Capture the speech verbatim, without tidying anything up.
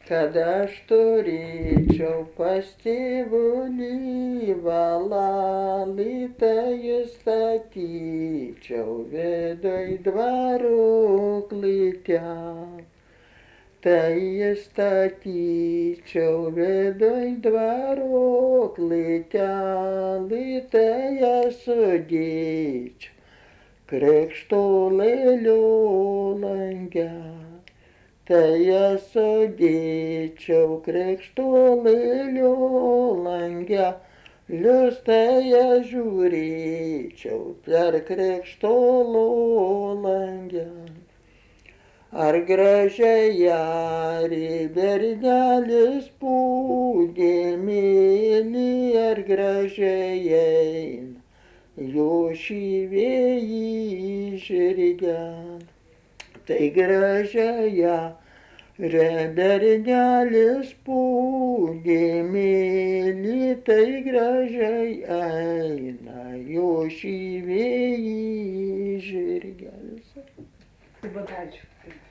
kad aš turėčiau pas tėvulį valalį, tai statyčiau viduj dvaruklį ten. Tai statyčiau viduj dvaruklį ten, tai sudėčiau krikštolėlio lange. Tai sudėčiau krikštolėlio lange, lius tai žiūrėčiau per krikštolo langę. Ar gražiai ari bernelis pūdėmėlį, ar gražiai eina jo šyvėjį žirgen. Tai gražiai bernelis pūdėmėlį, tai gražiai eina jo šyvėjį žirgelis. Labai ačiū.